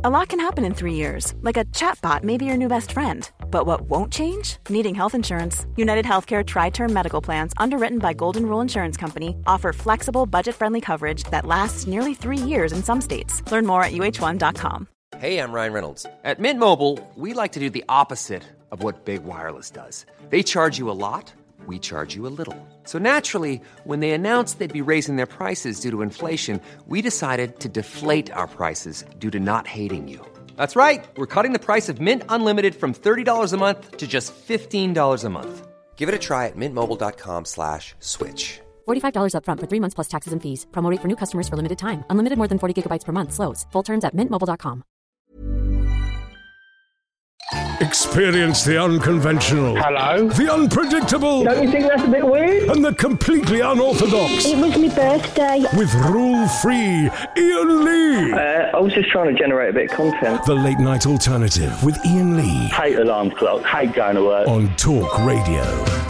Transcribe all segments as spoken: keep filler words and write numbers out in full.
A lot can happen in three years, like a chatbot may be your new best friend. But what won't change? Needing health insurance. United Healthcare Tri-Term Medical Plans, underwritten by Golden Rule Insurance Company, offer flexible, budget-friendly coverage that lasts nearly three years in some states. Learn more at U H one dot com. Hey, I'm Ryan Reynolds. At Mint Mobile, we like to do the opposite of what Big Wireless does. They charge you a lot, we charge you a little. So naturally, when they announced they'd be raising their prices due to inflation, we decided to deflate our prices due to not hating you. That's right. We're cutting the price of Mint Unlimited from thirty dollars a month to just fifteen dollars a month. Give it a try at mintmobile.com slash switch. forty-five dollars up front for three months plus taxes and fees. Promo rate for new customers for limited time. Unlimited more than forty gigabytes per month. Slows full terms at mint mobile dot com. Experience the unconventional. Hello? The unpredictable. Don't you think that's a bit weird? And the completely unorthodox. It was my birthday. With rule-free Ian Lee. Uh, I was just trying to generate a bit of content. The Late Night Alternative with Ian Lee. Hate alarm clock. Hate going to work. On Talk Radio.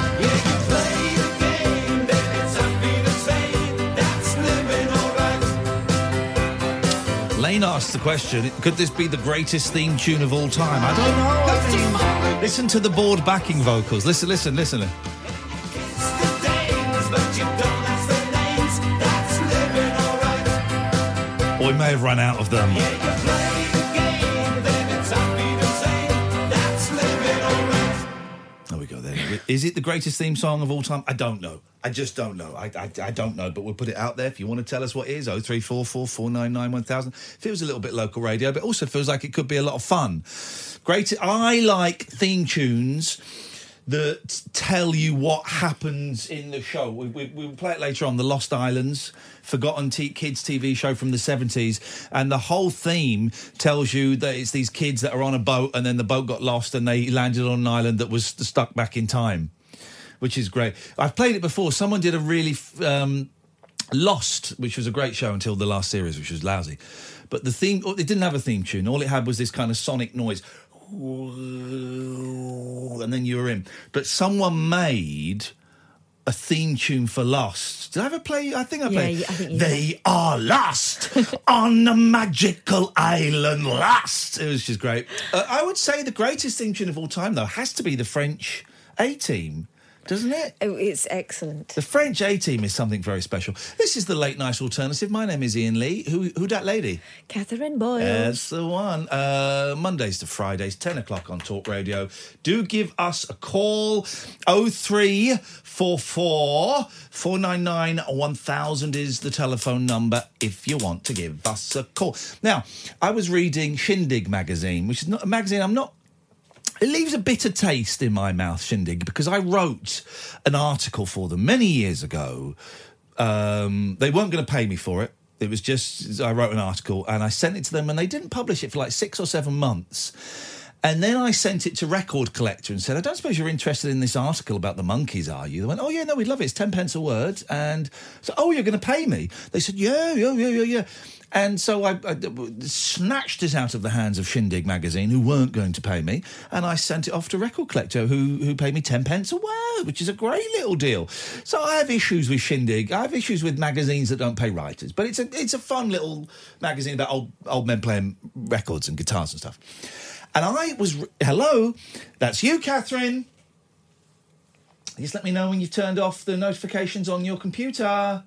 Lane asked the question, could this be the greatest theme tune of all time? I don't know. I mean, listen to the board backing vocals. Listen, listen, listen. Or we may have run out of them. There we go, there. Is it the greatest theme song of all time? I don't know. I just don't know. I, I, I don't know, but we'll put it out there. If you want to tell us what it is, oh three four four, four nine nine, one thousand. Feels a little bit local radio, but also feels like it could be a lot of fun. Great. I like theme tunes that tell you what happens in the show. We, we, we'll play it later on, The Lost Islands, forgotten t- kids' T V show from the seventies, and the whole theme tells you that it's these kids that are on a boat and then the boat got lost and they landed on an island that was stuck back in time, which is great. I've played it before. Someone did a really... Um, Lost, which was a great show until the last series, which was lousy. But the theme... It didn't have a theme tune. All it had was this kind of sonic noise. And then you were in. But someone made a theme tune for Lost. Did I ever play? I think I played. Yeah, I think you They did. are lost on a magical island lost. It was just great. Uh, I would say the greatest theme tune of all time, though, has to be the French A-Team. Doesn't it? Oh, it's excellent. The French A-Team is something very special. This is the Late Night Alternative. My name is Ian Lee. Who who that lady? Catherine Boyle. That's the one. Uh, Mondays to Fridays, ten o'clock on Talk Radio. Do give us a call. oh three four four, four nine nine, one thousand is the telephone number if you want to give us a call. Now, I was reading Shindig magazine, which is not a magazine I'm not... It leaves a bitter taste in my mouth, Shindig, because I wrote an article for them many years ago. Um, they weren't going to pay me for it. It was just, I wrote an article and I sent it to them and they didn't publish it for like six or seven months. And then I sent it to Record Collector and said, I don't suppose you're interested in this article about the monkeys, are you? They went, oh, yeah, no, we'd love it. It's ten pence a word. And so, oh, you're going to pay me? They said, yeah, yeah, yeah, yeah, yeah. And so I, I snatched it out of the hands of Shindig magazine, who weren't going to pay me, and I sent it off to Record Collector, who who paid me ten pence a word, which is a great little deal. So I have issues with Shindig. I have issues with magazines that don't pay writers, but it's a it's a fun little magazine about old old men playing records and guitars and stuff. And I was hello, that's you, Catherine. Just let me know when you've turned off the notifications on your computer.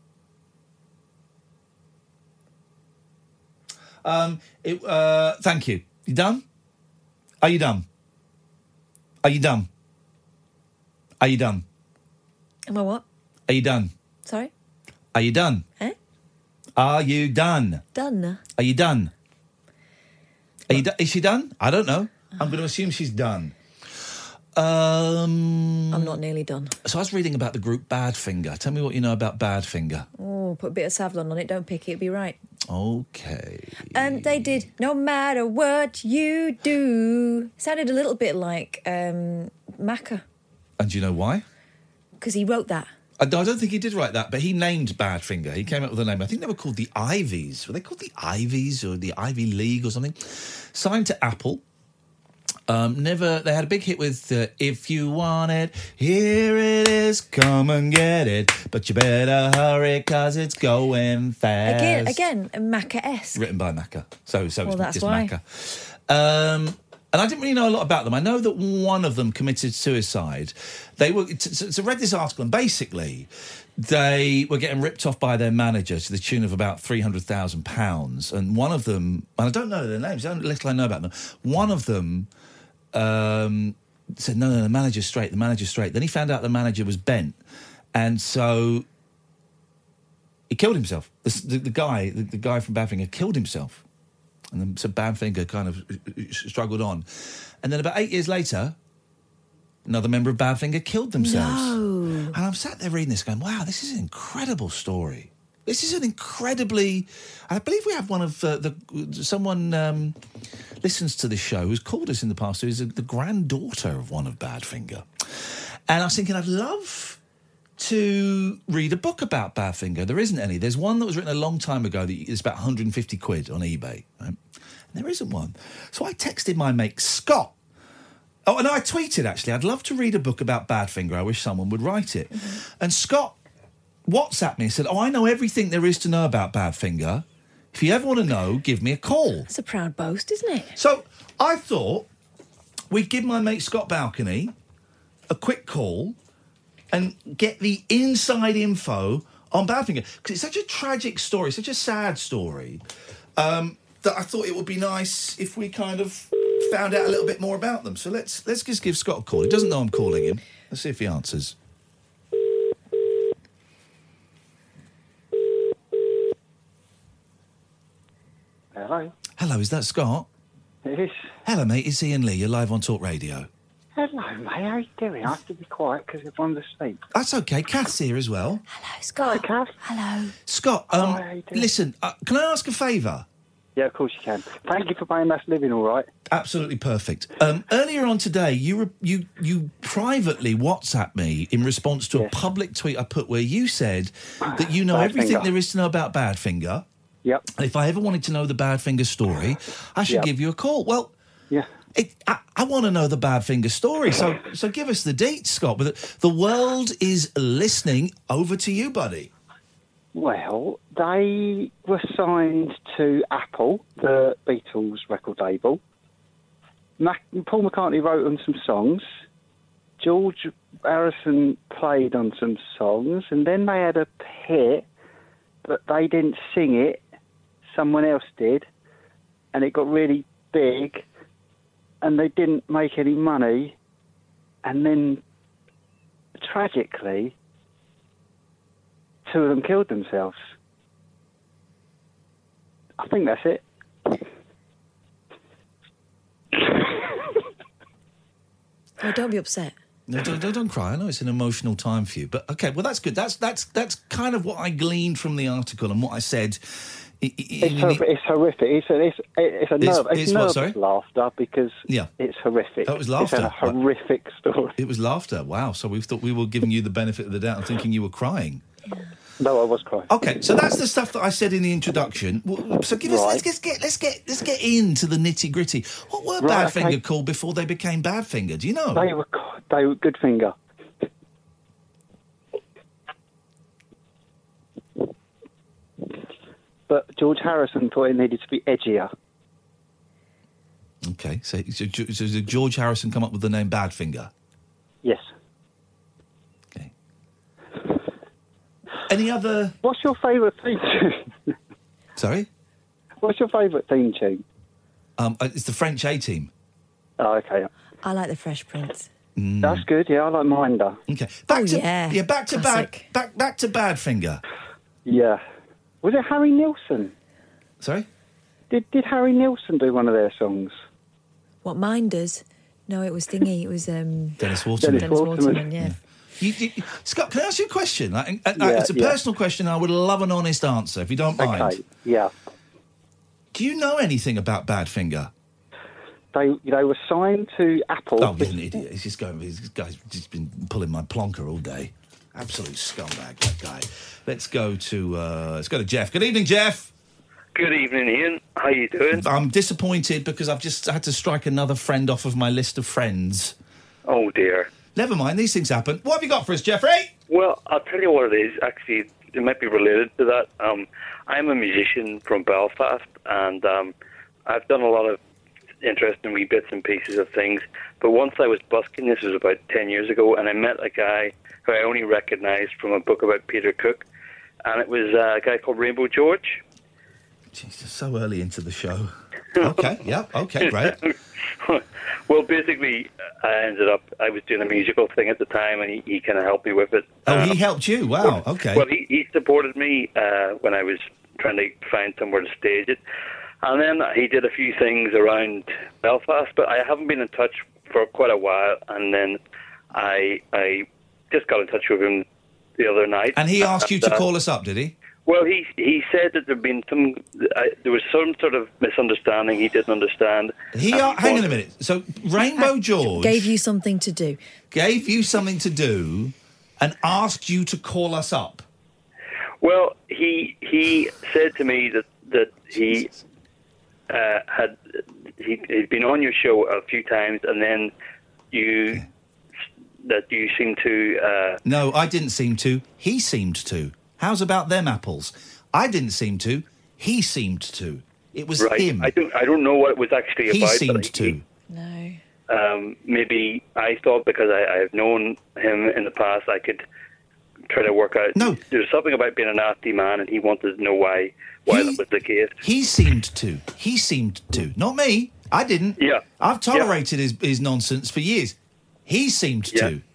Um, it, uh, thank you. You done? Are you done? Are you done? Are you done? Am I what? Are you done? Sorry? Are you done? Eh? Are you done? Done. Are you done? Are you do- is she done? I don't know. I'm going to assume she's done. Um, I'm not nearly done. So I was reading about the group Badfinger. Tell me what you know about Badfinger. Oh, put a bit of Savlon on it. Don't pick it. It'll be right. Okay. And they did No Matter What You Do. Sounded a little bit like um, Macca. And do you know why? Because he wrote that. I don't think he did write that, but he named Badfinger. He came up with a name. I think they were called the Ivies. Were they called the Ivies or the Ivy League or something? Signed to Apple. Um, never. They had a big hit with uh, "If You Want It, Here It Is, Come and Get It, But You Better Hurry 'Cause It's Going Fast." Again, again, Macca-esque. Written by Macca, so so Well, it's that's just why. Macca. Um, and I didn't really know a lot about them. I know that one of them committed suicide. They were so, so read this article, and basically they were getting ripped off by their manager to the tune of about three hundred thousand pounds. And one of them, and I don't know their names, how little I know about them. One of them. Um, said, no, no, the manager's straight, the manager's straight. Then he found out the manager was bent. And so he killed himself. The, the, the guy, the, the guy from Badfinger killed himself. And then so Badfinger kind of struggled on. And then about eight years later, another member of Badfinger killed themselves. No. And I'm sat there reading this going, wow, this is an incredible story. This is an incredibly... I believe we have one of uh, the... Someone um, listens to this show who's called us in the past, who is the granddaughter of one of Badfinger. And I was thinking, I'd love to read a book about Badfinger. There isn't any. There's one that was written a long time ago that is about one hundred fifty quid on eBay. Right? And there isn't one. So I texted my mate Scott. Oh, and I tweeted, actually, I'd love to read a book about Badfinger. I wish someone would write it. Mm-hmm. And Scott WhatsApped me and said, oh, I know everything there is to know about Badfinger. If you ever want to know, give me a call. That's a proud boast, isn't it? So I thought we'd give my mate Scott Balcony a quick call and get the inside info on Badfinger. Because it's such a tragic story, such a sad story, um, that I thought it would be nice if we kind of found out a little bit more about them. So let's let's just give Scott a call. He doesn't know I'm calling him. Let's see if he answers. Hello. Hello, is that Scott? It is. Hello, mate. It's Ian Lee. You're live on Talk Radio. Hello, mate. How are you doing? I have to be quiet because everyone's asleep. That's okay. Kath's here as well. Hello, Scott. Hi, Kath. Hello. Scott, um, Hi, how you doing? listen, uh, can I ask a favour? Yeah, of course you can. Thank you for paying us living all right. Absolutely perfect. Um, earlier on today, you re- you you privately WhatsApped me in response to Yes. a public tweet I put where you said that you know Badfinger. everything there is to know about Badfinger. Yep. And if I ever wanted to know the Badfinger story, I should Yep. give you a call. Well, Yeah. it, I, I want to know the Badfinger story, so so give us the deets, Scott. But the, the world is listening. Over to you, buddy. Well, they were signed to Apple, the Beatles record label. Mac- Paul McCartney wrote on some songs. George Harrison played on some songs, and then they had a hit, but they didn't sing it. Someone else did, and it got really big, and they didn't make any money. And then, tragically, two of them killed themselves. I think that's it. Oh, don't be upset. No, don't, don't, don't cry. I know it's an emotional time for you, but okay. Well, that's good. That's that's that's kind of what I gleaned from the article and what I said. I- I- It's, I- hor- it's horrific. It's a, it's, it's a It's- nerve. It's, it's what, nervous sorry? laughter because Yeah. it's horrific. Oh, it was laughter. It's a horrific story. It was laughter. Wow. So we thought we were giving you the benefit of the doubt and thinking you were crying. No, I was crying. Okay, so that's the stuff that I said in the introduction. Well, So give us Right. let's, let's get let's get let's get into the nitty gritty. What were Right, Badfinger okay. called before they became Badfinger? Do you know? They were they were good finger. But George Harrison thought it needed to be edgier. Okay, so, so, so did George Harrison come up with the name Badfinger? Yes. Okay. Any other? What's your favourite theme tune? Sorry, What's your favourite theme tune? um, uh, it's the French A Team. Oh, okay. I like the Fresh Prince. That's good. Yeah, I like Minder. Okay, back Oh, to yeah. back to Classic. bad back back to Badfinger. Yeah. Was it Harry Nilsson? Sorry. Did Did Harry Nilsson do one of their songs? What Minders? No, it was Thingy. It was um, Dennis Waterman. Dennis Dennis Waterman. Waterman. Yeah. You, you, Scott, can I ask you a question? Like, uh, uh, Yeah, it's a yeah. personal question. I would love an honest answer, if you don't mind. Okay. Yeah. Do you know anything about Badfinger? They they were signed to Apple. Oh, he's an idiot. He's just going. This guy's just been pulling my plonker all day. Absolute scumbag, that guy. Let's go to uh, let's go to Jeff. Good evening, Jeff. Good evening, Ian. How you doing? I'm disappointed because I've just had to strike another friend off of my list of friends. Oh, dear. Never mind, these things happen. What have you got for us, Jeffrey? Well, I'll tell you what it is. Actually, it might be related to that. Um, I'm a musician from Belfast, and um, I've done a lot of interesting wee bits and pieces of things. But once I was busking, this was about ten years ago, and I met a guy who I only recognised from a book about Peter Cook, and it was uh, a guy called Rainbow George. Jesus, so early into the show. Okay, yeah, okay, great. Well, basically, I ended up, I was doing a musical thing at the time, and he, he kind of helped me with it. Oh, um, he helped you? Wow, well, okay. Well, he, he supported me uh, when I was trying to find somewhere to stage it. And then he did a few things around Belfast, but I haven't been in touch for quite a while. And then I I just got in touch with him the other night. And he asked you and, to uh, call us up, did he? Well, he he said that there'd been some, uh, there was some sort of misunderstanding. He didn't understand. He, And uh, hang on a wanted- minute. So Rainbow George Gave you something to do. gave you something to do and asked you to call us up. Well, he he said to me that that he uh, had he, he'd been on your show a few times, and then you that you seemed to. Uh, No, I didn't seem to. He seemed to. How's about them apples? I didn't seem to. He seemed to. It was right. him. I don't. I don't know what it was actually He about. seemed but to. he- No. Um, maybe I thought because I, I've known him in the past, I could try to work out. No. There's something about being a nasty man, and he wanted to know why why He- that was the case. He seemed to. He seemed to. Not me. I didn't. Yeah. I've tolerated his, his nonsense for years. He seemed Yeah. to.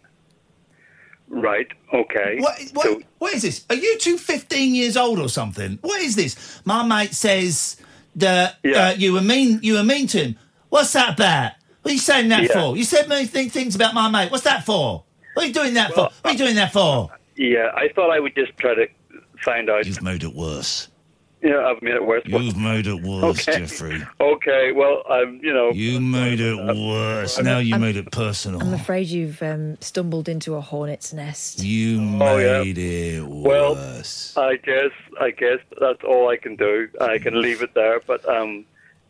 Right. Okay. What, what, So- what is this? Are you two fifteen years old or something? What is this? My mate says that Yeah. uh, you were mean. You were mean to him. What's that about? What are you saying that Yeah. for? You said many th- things about my mate. What's that for? What are you doing that Well, for? What are you doing that for? Yeah, I thought I would just try to find out. You've made it worse. Yeah, I've made it worse. You've made it worse, Okay. Jeffrey. Okay, well, I'm, you know. You made it worse. Now you made it personal. I'm afraid you've um, stumbled into a hornet's nest. You Oh, yeah. made it Well, worse. I guess, I guess that's all I can do. I can leave it there, but um.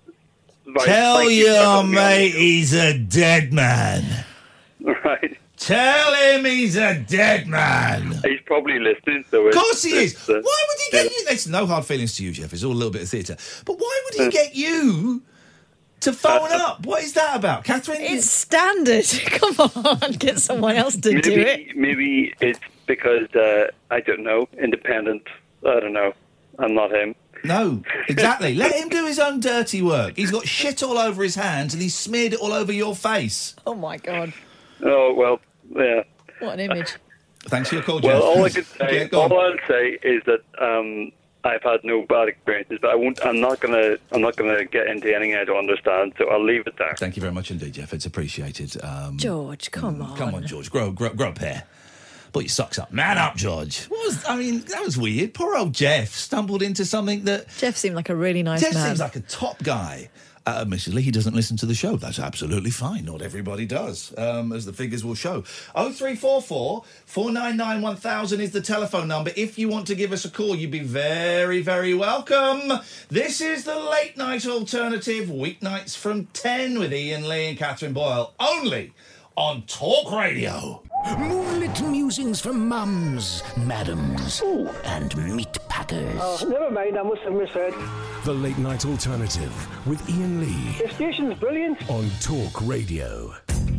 right, Tell thank you for your having me on mate the he's a dead man. show. Right. Tell him he's a dead man. He's probably listening to it. Of course he is. It's, uh, Why would he get you? There's no hard feelings to you, Jeff. It's all a little bit of theatre. But why would Uh, he get you to phone up? What is that about, Catherine? It's standard. Come on, get someone else to maybe, do it. Maybe it's because, uh, I don't know, independent. I don't know. I'm not him. No, exactly. Let him do his own dirty work. He's got shit all over his hands and he's smeared it all over your face. Oh my God, Oh, well, yeah. what an image. Thanks for your call, Jeff. Well, all I can say, Yeah, go on. all I'll say is that um, I've had no bad experiences, but I won't. I'm not gonna. I'm not gonna get into anything I don't understand. So I'll leave it there. Thank you very much indeed, Jeff. It's appreciated. Um, George, come on. Come on, George. Grow, grow, grow a pair. Put your socks up. Man up, George. What was, I mean, that was weird. Poor old Jeff stumbled into something that... Jeff seemed like a really nice Jeff man. seems like a top guy. Uh, admittedly, he doesn't listen to the show. That's absolutely fine. Not everybody does, um, as the figures will show. oh three four four, four nine nine, one thousand is the telephone number. If you want to give us a call, you'd be very, very welcome. This is the Late Night Alternative, weeknights from ten with Ian Lee and Catherine Boyle, only on Talk Radio. Moonlit musings from mums, madams, and meat packers. Oh, never mind, I must have misheard. The Late Night Alternative with Ian Lee The station's brilliant. on Talk Radio.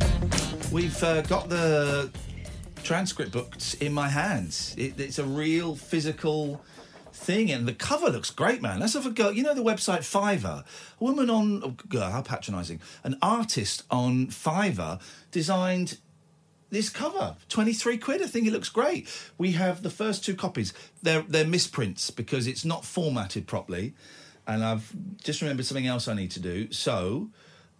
We've uh, got the transcript booked in my hands. It, it's a real physical thing, and the cover looks great, man. Let's have a go. You know the website Fiverr? A woman on... Oh, God, how patronising. An artist on Fiverr designed this cover. twenty-three quid. I think it looks great. We have the first two copies. They're, they're misprints because it's not formatted properly, and I've just remembered something else I need to do. So...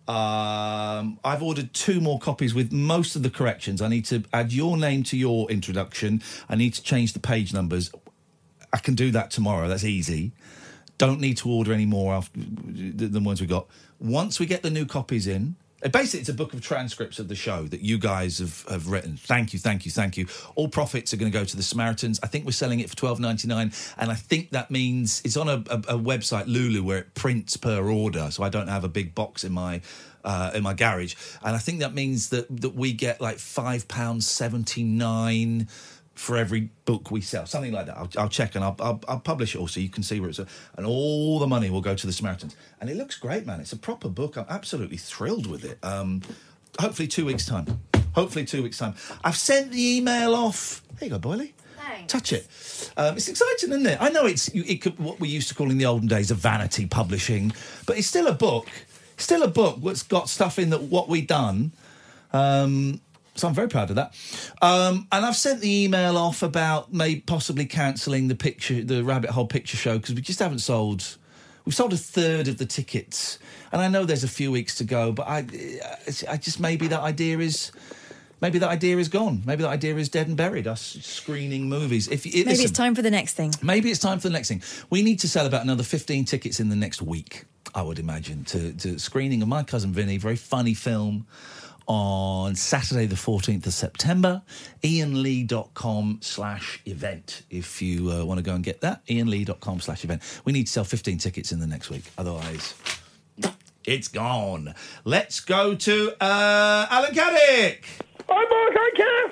Um, I've ordered two more copies with most of the corrections. I need to add your name to your introduction. I need to change the page numbers. I can do that tomorrow. That's easy. Don't need to order any more after, than ones we got. Once we get the new copies in, Basically, it's a book of transcripts of the show that you guys have, have written. Thank you, thank you, thank you. All profits are going to go to the Samaritans. I think we're selling it for twelve ninety-nine, and I think that means it's on a, a, a website, Lulu, where it prints per order, so I don't have a big box in my uh, in my garage. And I think that means that, that we get like five pounds seventy-nine for every book we sell, something like that. I'll, I'll check and I'll, I'll, I'll publish it all so you can see where it's at. And all the money will go to the Samaritans. And it looks great, man. It's a proper book. I'm absolutely thrilled with it. Um, hopefully two weeks' time. Hopefully two weeks' time. I've sent the email off. There you go, Boyley. Thanks. Touch it. Um, it's exciting, isn't it? I know it's it could, what we used to call in the olden days a vanity publishing, but it's still a book. It's still a book that's got stuff in that what we done. Um... So I'm very proud of that. Um, and I've sent the email off about maybe possibly cancelling the picture, the Rabbit Hole Picture Show, because we just haven't sold. We've sold a third of the tickets, and I know there's a few weeks to go. But I, I just maybe that idea is, maybe that idea is gone. Maybe that idea is dead and buried. Us screening movies. If it, maybe listen, it's time for the next thing. Maybe it's time for the next thing. We need to sell about another fifteen tickets in the next week, I would imagine, to, to screening of My Cousin Vinny. Very funny film. On Saturday the fourteenth of September, ianlee.com slash event. If you uh, want to go and get that, ianlee.com slash event. We need to sell fifteen tickets in the next week. Otherwise, it's gone. Let's go to uh, Alan Caddick. Hi, Mark. Hi, Kev.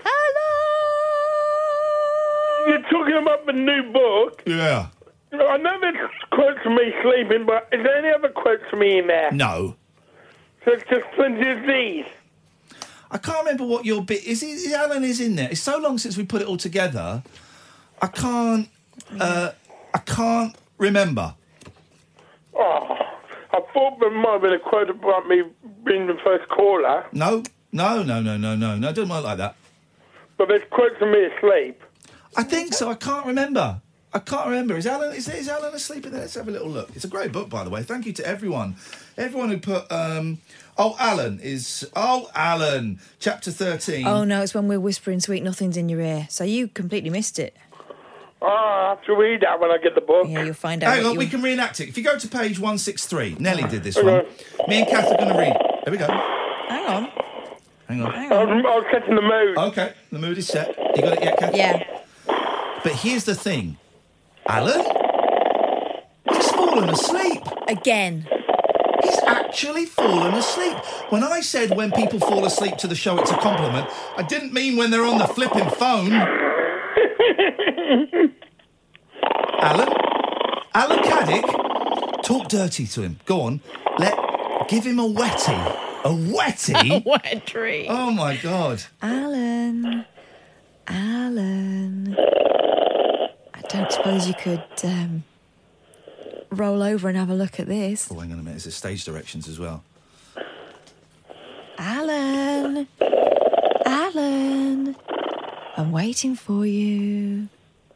Hello. You're talking about the new book. Yeah. I know there's quotes of me sleeping, but is there any other quotes of me in there? No. So it's just plenty of these. I can't remember what your bit is. Is Alan is in there? It's so long since we put it all together. I can't. Uh, I can't remember. Oh, I thought there might have been a quote about me being the first caller. No, no, no, no, no, no, no. Don't work like that. But there's quotes of me asleep. I think so. I can't remember. I can't remember. Is Alan? Is, is Alan asleep in there? Let's have a little look. It's a great book, by the way. Thank you to everyone. Everyone who put. Um, oh, Alan is. Oh, Alan. Chapter thirteen. Oh no, it's when we're whispering sweet nothings in your ear. So you completely missed it. Oh, I have to read that when I get the book. Yeah, you'll find out. Hang what on, you... we can reenact it. If you go to page one sixty-three, Nelly did this one. Me and Kath are going to read. There we go. Hang on. Hang on. Hang on. I was setting the mood. Okay, the mood is set. You got it yet, Kath? Yeah. But here's the thing. Alan? He's fallen asleep. Again. He's actually fallen asleep. When I said when people fall asleep to the show, it's a compliment, I didn't mean when they're on the flipping phone. Alan? Alan Caddick? Talk dirty to him. Go on. Let... Give him a wetty. A wetty? A wet tree. Oh, my God. Alan. Alan. I don't suppose you could um, roll over and have a look at this. Oh, hang on a minute. There's stage directions as well. Alan. Alan. I'm waiting for you.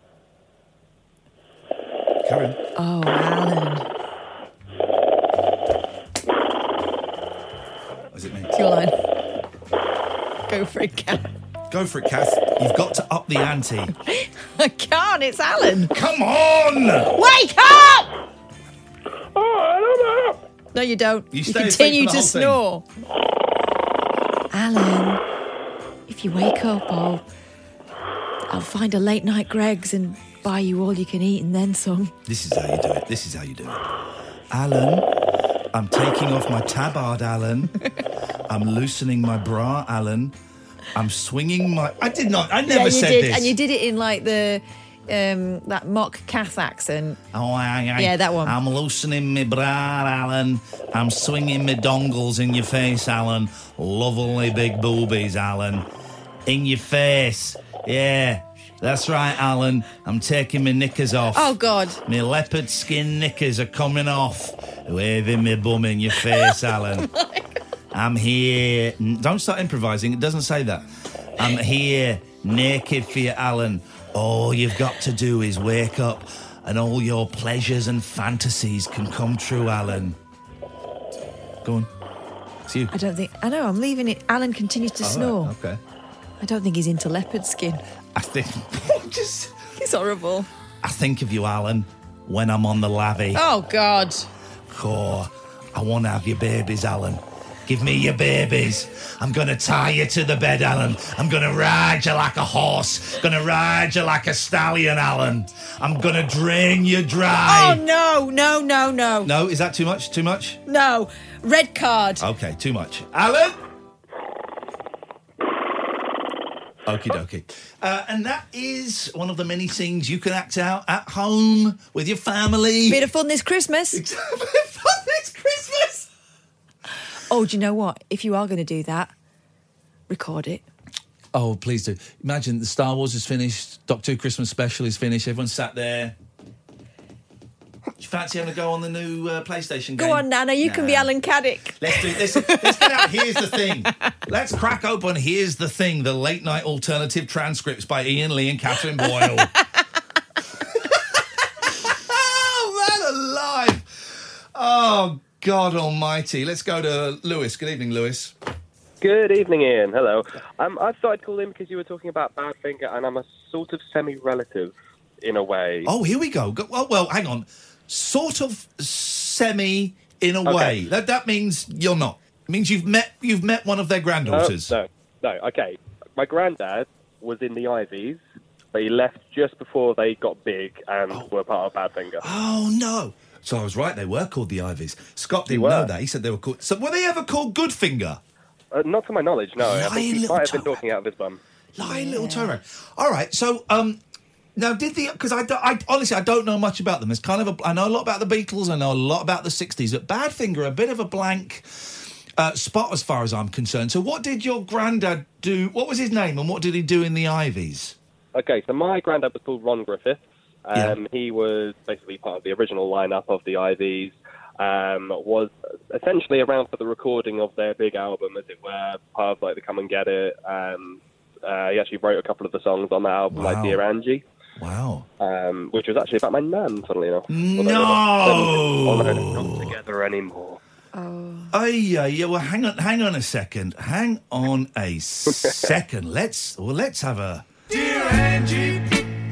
Karen. Oh, Alan. What does it mean? It's your line. Go for it, Kath. Go for it, Kath. You've got to up the ante. I can't, it's Alan. Come on! Wake up! Oh, I don't know. No, you don't. You You, stay continue asleep for to the whole snore. Alan, if you wake up, I'll, I'll find a late night Greg's and buy you all you can eat and then some. This is how you do it. This is how you do it. Alan, I'm taking off my tabard, Alan. I'm loosening my bra, Alan. I'm swinging my... I did not... I never yeah, you said did, this. And you did it in, like, the... Um, that mock Kath accent. Oh, I, I, Yeah, that one. I'm loosening my bra, Alan. I'm swinging my dongles in your face, Alan. Lovely big boobies, Alan. In your face. Yeah, that's right, Alan. I'm taking my knickers off. Oh, God. My leopard skin knickers are coming off. Waving my bum in your face, Alan. I'm here. Don't start improvising. It doesn't say that. I'm here, naked for you, Alan. All you've got to do is wake up and all your pleasures and fantasies can come true, Alan. Go on. It's you. I don't think... I know, I'm leaving it. Alan continues to All snore. right, okay. I don't think he's into leopard skin. I think... just... He's horrible. I think of you, Alan, when I'm on the lavvy. Oh, God. Oh, I want to have your babies, Alan. Give me your babies. I'm going to tie you to the bed, Alan. I'm going to ride you like a horse. Going to ride you like a stallion, Alan. I'm going to drain you dry. Oh, no, no, no, no. No, is that too much? Too much? No. Red card. Okay, too much. Alan? Okie dokie. Uh, and that is one of the many things you can act out at home with your family. Bit of fun this Christmas. Bit of fun this Christmas. Oh, do you know what? If you are going to do that, record it. Oh, please do. Imagine the Star Wars is finished, Doctor Who Christmas special is finished, everyone's sat there. Do you fancy having a go on the new uh, PlayStation game? Go on, Nana, you nah. can be Alan Caddick. Let's do this. Let's get out. Here's the thing. Let's crack open Here's the Thing, the late night alternative transcripts by Ian Lee and Catherine Boyle. Oh, man alive. Oh, God almighty. Let's go to Lewis. Good evening, Lewis. Good evening, Ian. Hello. Um, I thought I'd call in because you were talking about Badfinger, and I'm a sort of semi-relative in a way. Oh, here we go. go well, well, hang on. Sort of semi in a Okay. way. That that means you're not. It means you've met you've met one of their granddaughters. No, no, no. Okay. My granddad was in the Ivies, but he left just before they got big and Oh. were part of Badfinger. Oh, no. So I was right. They were called the Ivies. Scott They didn't were. know that. He said they were called... So were they ever called Goodfinger? Uh, not to my knowledge, no. I Lying think he little might have been toe. talking out of his bum. Lying little Toro. All right. So, um... Now, did the... Because I, don't- I honestly, I don't know much about them. It's kind of a... I know a lot about the Beatles. I know a lot about the sixties. But Badfinger, a bit of a blank uh, spot as far as I'm concerned. So what did your granddad do? What was his name and what did he do in the Ivies? Okay, so my granddad was called Ron Griffiths. Um, Yeah. He was basically part of the original lineup of the Ivies. Um, was essentially around for the recording of their big album, as it were, part of like the Come and Get It. Um, uh, he actually wrote a couple of the songs on that album, Wow. like Dear Angie. Wow. Um, which was actually about my nan, funnily enough. No! Although they're not together anymore. Oh, yeah, yeah. Well, hang on, hang on a second. Hang on a second. Let's, well, let's have a... Dear Angie,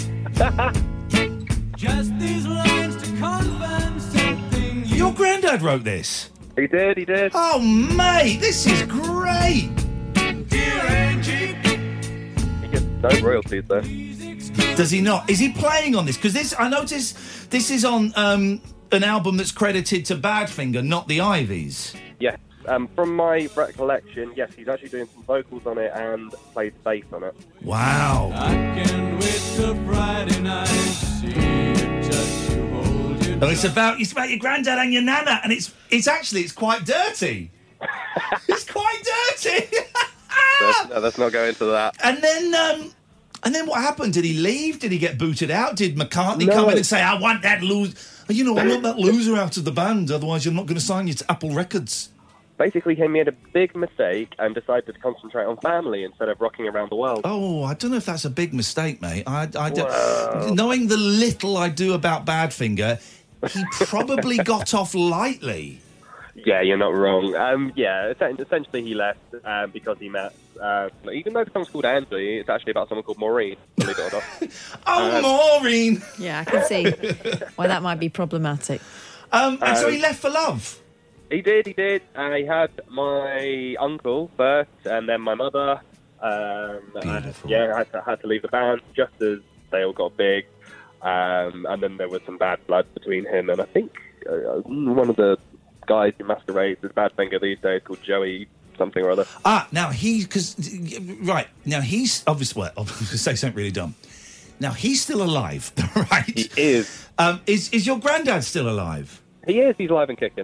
just these lines to confirm something. You Your granddad wrote this? He did, he did. Oh, mate, this is great. Dear Angie, He gets no royalties, though. Does he not? Is he playing on this? Because this, I notice this is on um, an album that's credited to Badfinger, not the Ivies. Yes. Um, from my recollection, yes, he's actually doing some vocals on it and played bass on it. Wow. I can't wait till Friday night. See you, touch you, hold you. Oh, it's about it's about your granddad and your nana, and it's it's actually it's quite dirty. It's quite dirty. Let's, no, let's not go into that. And then, um, and then what happened? Did he leave? Did he get booted out? Did McCartney No. come in and say, "I want that loser"? You know, I want that loser out of the band. Otherwise, you're not going to sign you to Apple Records. Basically, he made a big mistake and decided to concentrate on family instead of rocking around the world. Oh, I don't know if that's a big mistake, mate. I, I don't, Wow. knowing the little I do about Badfinger, he probably got off lightly. Yeah, you're not wrong. Um, yeah, essen- essentially he left um, because he met, uh, even though the song's called Angie, it's actually about someone called Maureen, believe it or not. Oh, Um, Maureen! Yeah, I can see why that might be problematic. Um, and so Um, he left for love. He did, he did. Uh, he had my uncle first, and then my mother. Um, Beautiful. And, yeah, I had to, had to leave the band just as they all got big. Um, and then there was some bad blood between him and I think uh, one of the guys who masquerades as Badfinger these days called Joey something or other. Ah, now he, because, right, now he's, obviously, well, I was going to say something really dumb. Now, he's still alive, right? He is. Um, is, is your granddad still alive? He is. He's alive and kicking.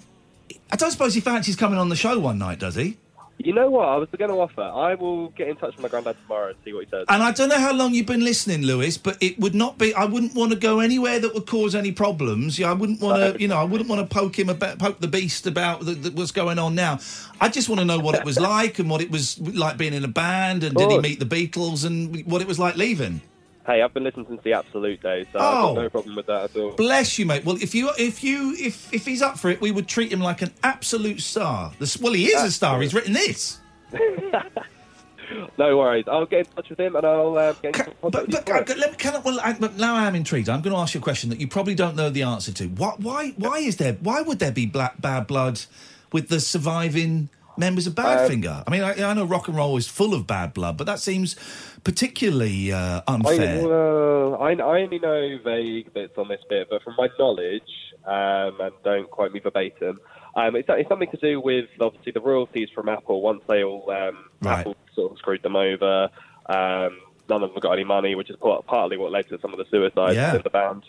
I don't suppose he fancies coming on the show one night, does he? You know what? I was going to offer. I will get in touch with my granddad tomorrow and see what he says. And I don't know how long you've been listening, Lewis, but it would not be. I wouldn't want to go anywhere that would cause any problems. Yeah, I wouldn't want to. You know, I wouldn't want to poke him about, poke the beast about the, the, what's going on now. I just want to know what it was like and what it was like being in a band, and did he course. meet the Beatles and what it was like leaving. Hey, I've been listening since the Absolute days, so I've Oh. got no problem with that at all. Bless you, mate. Well, if you if you if if he's up for it, we would treat him like an absolute star. This, well, he is a star. He's written this. No worries. I'll get in touch with him and I'll uh, get in Can, contact but with you but tomorrow. uh, let me, can I, well, I, but now I am intrigued. I'm going to ask you a question that you probably don't know the answer to. Why why why is there? Why would there be black bad blood with the surviving members of Badfinger? Um, I mean, I, I know rock and roll is full of bad blood, but that seems particularly uh, unfair. I, uh, I, I only know vague bits on this bit, but from my knowledge, um, and don't quote me verbatim, um, it's, it's something to do with, obviously, the royalties from Apple. Once they all, um, right. Apple sort of screwed them over, um, none of them got any money, which is part, partly what led to some of the suicides yeah. in the band.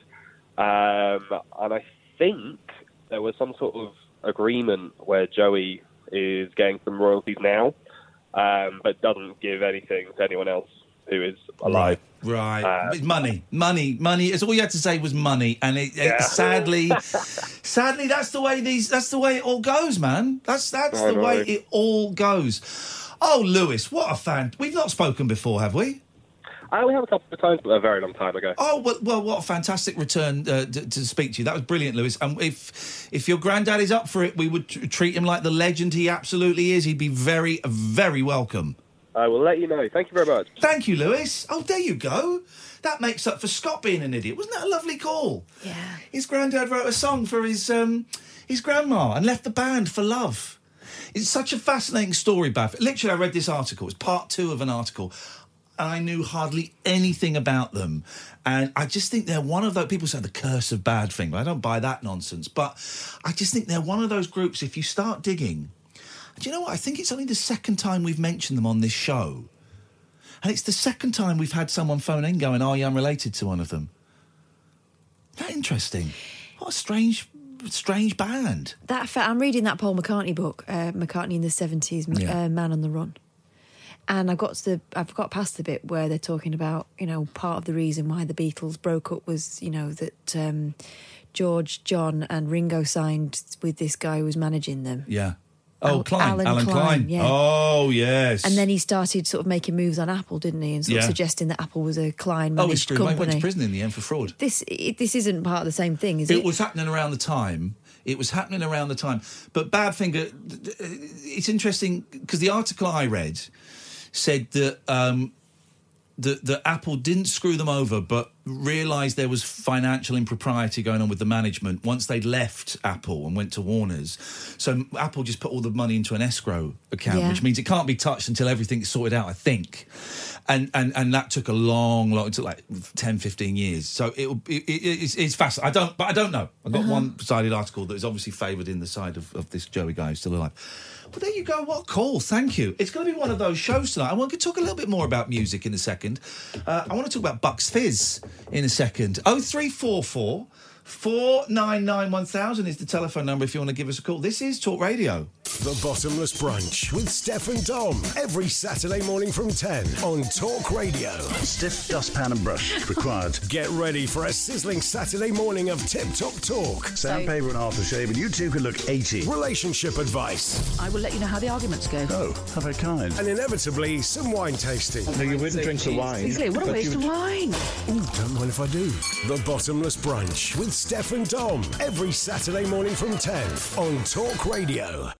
Um, and I think there was some sort of agreement where Joey is getting some royalties now, um, but doesn't give anything to anyone else who is alive. Right, Uh, money, money, money. It's all you had to say was money, and it, Yeah. it, sadly, sadly, that's the way these. That's the way it all goes, man. That's that's I the know. way it all goes. Oh, Lewis, what a fan! We've not spoken before, have we? I only have a couple of times, but a very long time ago. Oh, well, well what a fantastic return uh, to, to speak to you. That was brilliant, Lewis. And if if your granddad is up for it, we would t- treat him like the legend he absolutely is. He'd be very, very welcome. I will let you know. Thank you very much. Thank you, Lewis. Oh, there you go. That makes up for Scott being an idiot. Wasn't that a lovely call? Yeah. His granddad wrote a song for his um, his grandma and left the band for love. It's such a fascinating story, Bath. Literally, I read this article. It's part two of an article. And I knew hardly anything about them. And I just think they're one of those... People say the curse of Badfinger. I don't buy that nonsense. But I just think they're one of those groups, if you start digging... Do you know what? I think it's only the second time we've mentioned them on this show. And it's the second time we've had someone phone in going, oh, yeah, I'm related to one of them. Isn't that interesting? What a strange, strange band. That fa- I'm reading that Paul McCartney book, uh, McCartney in the seventies, Yeah. uh, Man on the Run. And I got to the, I've got past the bit where they're talking about, you know, part of the reason why the Beatles broke up was, you know, that um, George, John and Ringo signed with this guy who was managing them. Yeah. Oh, Al- Klein. Alan Alan Klein, Klein. yeah. Oh, yes. And then he started sort of making moves on Apple, didn't he? And sort Yeah. of suggesting that Apple was a Klein Oh, he managed screwed. He company. went to prison in the end for fraud. This it, this isn't part of the same thing, is it? It was happening around the time. It was happening around the time. But Badfinger, it's interesting because the article I read said that um, that that Apple didn't screw them over, but realised there was financial impropriety going on with the management once they'd left Apple and went to Warner's. So Apple just put all the money into an escrow account, Yeah. which means it can't be touched until everything's sorted out, I think. And and and that took a long, long, it took like ten, fifteen years. So it, it, it it's, it's fascinating. I don't, but I don't know. I've got Uh-huh. one-sided article that is obviously favoured in the side of, of this Joey guy who's still alive. But there you go. What a call. Thank you. It's going to be one of those shows tonight. I want to talk a little bit more about music in a second. Uh, I want to talk about Bucks Fizz in a second. oh three four four, four nine nine, one thousand is the telephone number if you want to give us a call. This is Talk Radio. The Bottomless Brunch with Steph and Dom every Saturday morning from ten on Talk Radio. Stiff dustpan and brush required. Get ready for a sizzling Saturday morning of tip-top talk, Sandpaper and aftershave, and you two can look eighty. relationship advice, I will let you know how the arguments go. Oh, how very kind. and inevitably some wine tasting. No, you wouldn't drink the wine. Exactly, what a but waste you of would- wine. Ooh, don't mind if I do. The Bottomless Brunch with Steph and Dom every Saturday morning from ten on Talk Radio.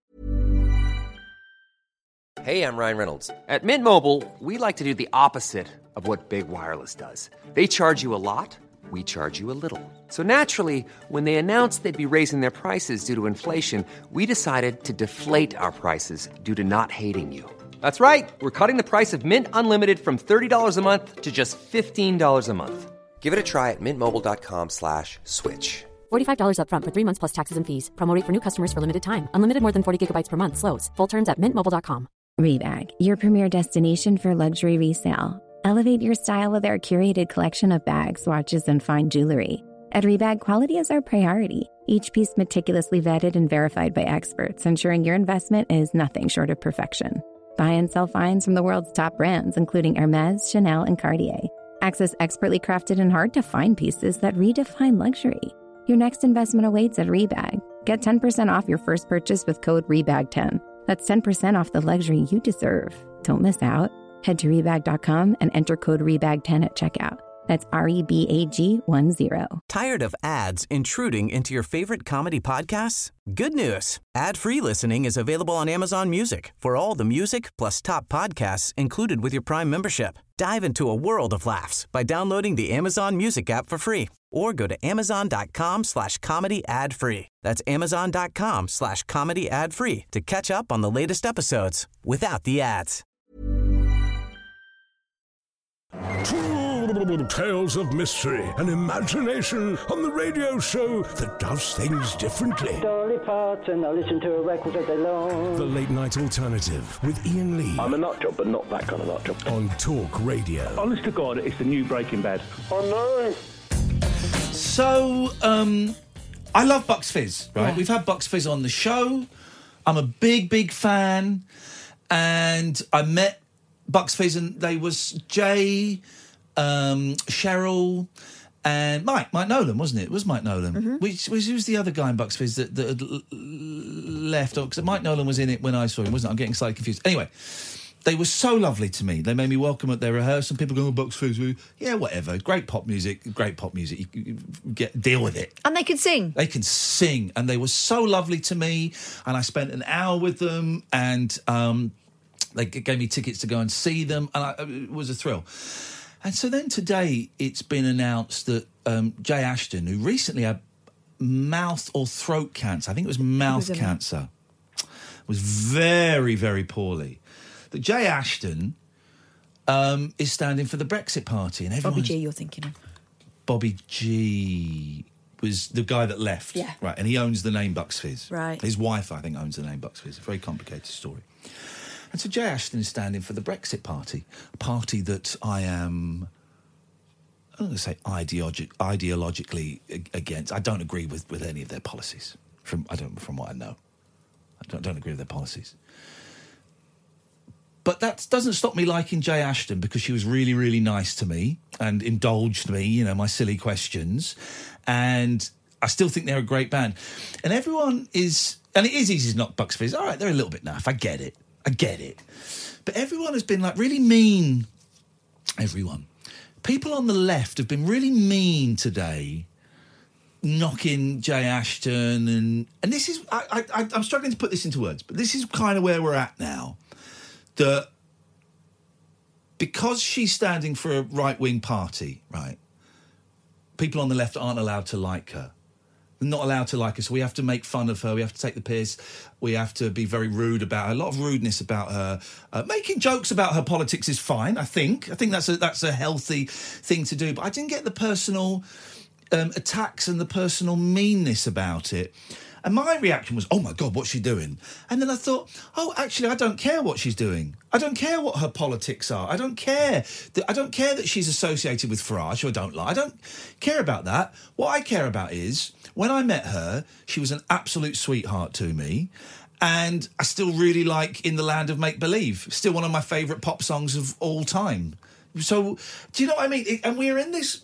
Hey, I'm Ryan Reynolds. At Mint Mobile, we like to do the opposite of what Big Wireless does. They charge you a lot, we charge you a little. So naturally, when they announced they'd be raising their prices due to inflation, we decided to deflate our prices due to not hating you. That's right. We're cutting the price of Mint Unlimited from thirty dollars a month to just fifteen dollars a month. Give it a try at mintmobile.com slash switch. forty-five dollars up front for three months plus taxes and fees. Promo rate for new customers for limited time. Unlimited more than forty gigabytes per month. Slows full terms at mint mobile dot com. Rebag, your premier destination for luxury resale. Elevate your style with our curated collection of bags, watches, and fine jewelry. At Rebag, quality is our priority. Each piece meticulously vetted and verified by experts, ensuring your investment is nothing short of perfection. Buy and sell finds from the world's top brands, including Hermes, Chanel, and Cartier. Access expertly crafted and hard-to-find pieces that redefine luxury. Your next investment awaits at Rebag. Get ten percent off your first purchase with code rebag ten. That's ten percent off the luxury you deserve. Don't miss out. Head to rebag dot com and enter code rebag ten at checkout. That's R E B A G one zero. Tired of ads intruding into your favorite comedy podcasts? Good news. Ad-free listening is available on Amazon Music for all the music plus top podcasts included with your Prime membership. Dive into a world of laughs by downloading the Amazon Music app for free or go to amazon.com slash comedy ad free. That's amazon.com slash comedy ad free to catch up on the latest episodes without the ads. Tales of mystery and imagination on the radio show that does things differently. Dolly Parton, I listen to a record all day long. The Late Night Alternative with Ian Lee. I'm a nut job, but not that kind of nut job. On Talk Radio. Honest to God, it's the new Breaking Bad. Oh no. So, um, I love Bucks Fizz, right? Yeah. We've had Bucks Fizz on the show. I'm a big, big fan. And I met Bucks Fizz and they was Jay, um, Cheryl, and Mike. Mike Nolan, wasn't it? It was Mike Nolan. Mm-hmm. Which, which who was the other guy in Bucks Fizz that, that had l- l- left? Because Mike Nolan was in it when I saw him, wasn't it? I'm getting slightly confused. Anyway, they were so lovely to me. They made me welcome at their rehearsal. People go, oh, Bucks Fizz. Yeah, whatever. Great pop music. Great pop music. You, you get deal with it. And they could sing. They can sing, and they were so lovely to me. And I spent an hour with them, and um, they g- gave me tickets to go and see them, and I, it was a thrill. And so then today, it's been announced that um, Jay Ashton, who recently had mouth or throat cancer, I think it was mouth was it? cancer, was very, very poorly. That Jay Ashton um, is standing for the Brexit Party, and everyone. Bobby G, you're thinking of. Bobby G was the guy that left. Yeah. Right, and he owns the name Bucks Fizz. Right. His wife, I think, owns the name Bucks Fizz. A very complicated story. And so Jay Ashton is standing for the Brexit Party, a party that I am, I'm going to say ideologi- ideologically ag- against. I don't agree with, with any of their policies, from I don't from what I know. I don't, don't agree with their policies. But that doesn't stop me liking Jay Ashton because she was really, really nice to me and indulged me, you know, my silly questions. And I still think they're a great band. And everyone is, and it is easy to knock Bucks Fizz. All right, they're a little bit naff. I get it. I get it. But everyone has been like really mean. Everyone. People on the left have been really mean today, knocking Jay Ashton. And, and this is, I, I, I'm struggling to put this into words, but this is kind of where we're at now. That because she's standing for a right-wing party, right, people on the left aren't allowed to like her. They're not allowed to like her, so we have to make fun of her, we have to take the piss, we have to be very rude about her, a lot of rudeness about her. Uh, making jokes about her politics is fine, I think. I think that's a, that's a healthy thing to do, but I didn't get the personal um, attacks and the personal meanness about it. And my reaction was, oh, my God, what's she doing? And then I thought, oh, actually, I don't care what she's doing. I don't care what her politics are. I don't care. That, I don't care that she's associated with Farage, who I don't like. I don't care about that. What I care about is, when I met her, she was an absolute sweetheart to me. And I still really like In the Land of Make Believe. Still one of my favourite pop songs of all time. So, do you know what I mean? It, and we're in this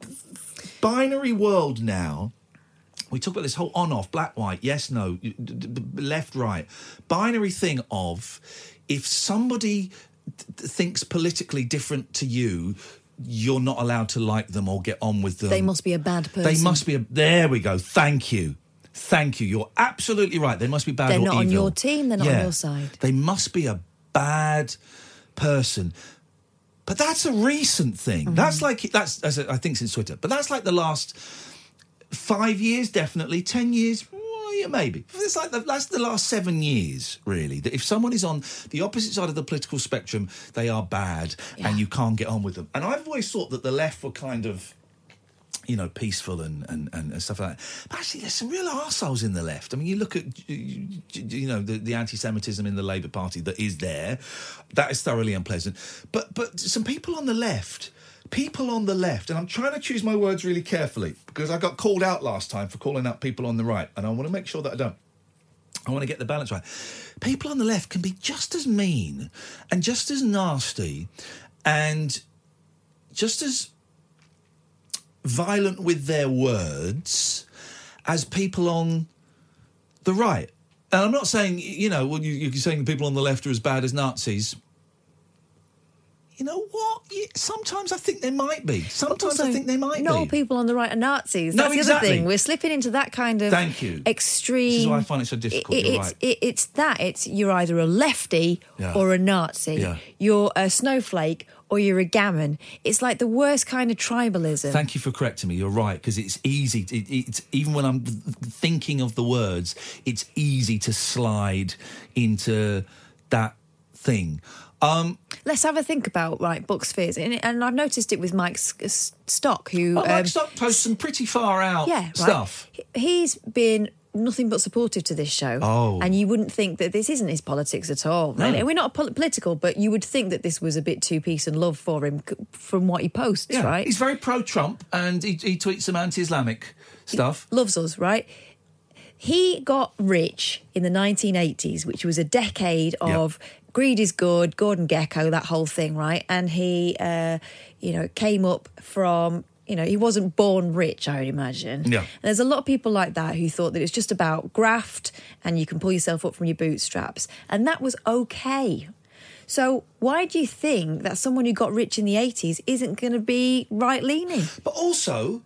binary world now. We talk about this whole on-off, black, white, yes, no, left, right. Binary thing of if somebody th- thinks politically different to you, you're not allowed to like them or get on with them. They must be a bad person. They must be a... There we go. Thank you. Thank you. You're absolutely right. They must be bad They're or not evil. on your team. They're not Yeah. on your side. They must be a bad person. But that's a recent thing. Mm-hmm. That's like... that's as I think since Twitter. But that's like the last... Five years, definitely. Ten years, well, yeah, maybe. It's like the, that's the last seven years, really. That if someone is on the opposite side of the political spectrum, they are bad, Yeah. and you can't get on with them. And I've always thought that the left were kind of, you know, peaceful and, and, and stuff like that. But actually, there's some real arseholes in the left. I mean, you look at, you, you know, the, the anti-Semitism in the Labour Party that is there. That is thoroughly unpleasant. But but some people on the left... People on the left, and I'm trying to choose my words really carefully because I got called out last time for calling out people on the right, and I want to make sure that I don't. I want to get the balance right. People on the left can be just as mean and just as nasty and just as violent with their words as people on the right. And I'm not saying, you know, well, you, you're saying people on the left are as bad as Nazis. You know what? Yeah, sometimes I think they might be. Sometimes Also, I think they might not be. all people on the right are Nazis. No, That's the exactly. other thing. We're slipping into that kind of Thank you. extreme... This is why I find it so difficult. It- You're it's, right. it, it's that. It's you're either a lefty Yeah. or a Nazi. Yeah. You're a snowflake or or you're a gammon. It's like the worst kind of tribalism. Thank you for correcting me. You're right, because it's easy. It, it's even when I'm thinking of the words, it's easy to slide into that thing. Um, Let's have a think about like Bucks Fizz, and, and I've noticed it with Mike S- S- Stock, who oh, Mike um, Stock posts some pretty far out yeah, right. stuff. He- He's been nothing but supportive to this show. Oh. And you wouldn't think that this isn't his politics at all. No. And we're not pol- political, but you would think that this was a bit too peace and love for him c- from what he posts, Yeah, right? he's very pro-Trump, and he, he tweets some anti-Islamic stuff. He loves us, right? He got rich in the nineteen eighties, which was a decade of greed is good, Gordon Gekko, that whole thing, right? And he, uh, you know, came up from... You know, he wasn't born rich, I would imagine. Yeah. And there's a lot of people like that who thought that it's just about graft and you can pull yourself up from your bootstraps. And that was okay. So why do you think that someone who got rich in the eighties isn't going to be right-leaning? But also,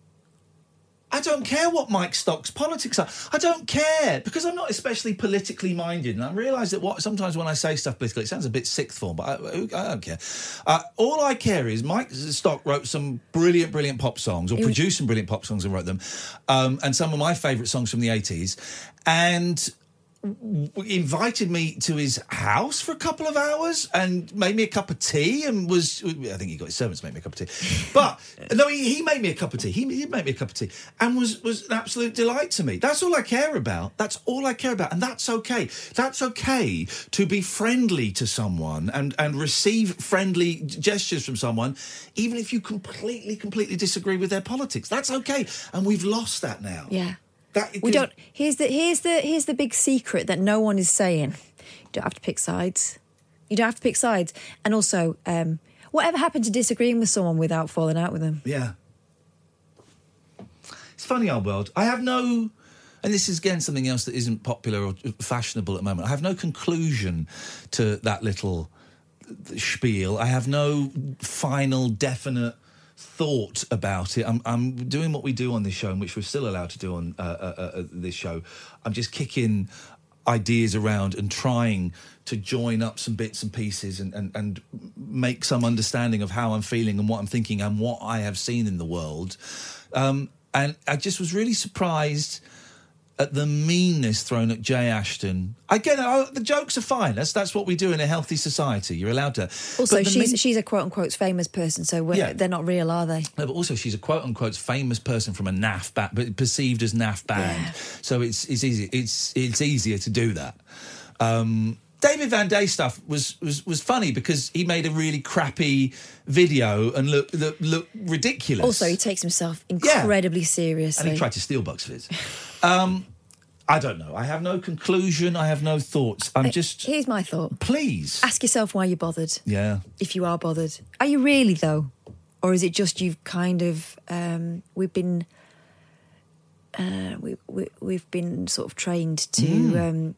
I don't care what Mike Stock's politics are. I don't care, because I'm not especially politically minded, and I realise that what sometimes when I say stuff politically, it sounds a bit sixth form, but I, I don't care. Uh, all I care is Mike Stock wrote some brilliant, brilliant pop songs, or produced some brilliant pop songs and wrote them, um, and some of my favourite songs from the eighties, and invited me to his house for a couple of hours and made me a cup of tea and was... I think he got his servants to make me a cup of tea. But, no, he, he made me a cup of tea. He, he made me a cup of tea and was, was an absolute delight to me. That's all I care about. That's all I care about. And that's okay. That's okay to be friendly to someone and, and receive friendly gestures from someone, even if you completely, completely disagree with their politics. That's okay. And we've lost that now. Yeah. That, we don't. Here's the here's the here's the big secret that no one is saying. You don't have to pick sides. You don't have to pick sides. And also, um, whatever happened to disagreeing with someone without falling out with them? Yeah. It's funny, our world. I have no... And this is, again, something else that isn't popular or fashionable at the moment. I have no conclusion to that little spiel. I have no final, definite thought about it. I'm, I'm doing what we do on this show, and which we're still allowed to do on uh, uh, uh, this show. I'm just kicking ideas around and trying to join up some bits and pieces and, and, and make some understanding of how I'm feeling and what I'm thinking and what I have seen in the world. Um, and I just was really surprised at the meanness thrown at Jay Ashton. Again, oh, the jokes are fine. That's that's what we do in a healthy society. You're allowed to. Also, But the she's mean- she's a quote unquote famous person, so we're, Yeah. they're not real, are they? No, but also she's a quote unquote famous person from a N A F band, but perceived as N A F band. Yeah. So it's it's easy. It's it's easier to do that. Um, David Van Day stuff was, was was funny because he made a really crappy video and look look, look ridiculous. Also, he takes himself incredibly seriously. And he tried to steal Bucks Fizz. Um, I don't know. I have no conclusion. I have no thoughts. I'm Uh, just... Here's my thought. Please. Ask yourself why you're bothered. Yeah. If you are bothered. Are you really, though? Or is it just you've kind of... Um, we've been... Uh, we, we, we've been sort of trained to... Mm. Um,